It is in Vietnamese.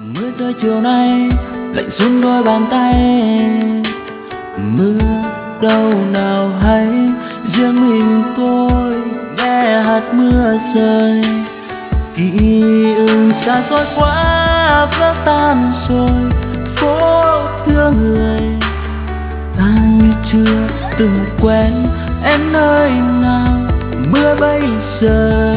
Mưa rơi chiều nay lạnh xuống đôi bàn tay. Mưa đâu nào hay riêng mình tôi nghe hạt mưa rơi. Ký ức xa xôi quá vỡ tan rồi, phố thương người ta như chưa từng quen em nơi nào. Mưa bây giờ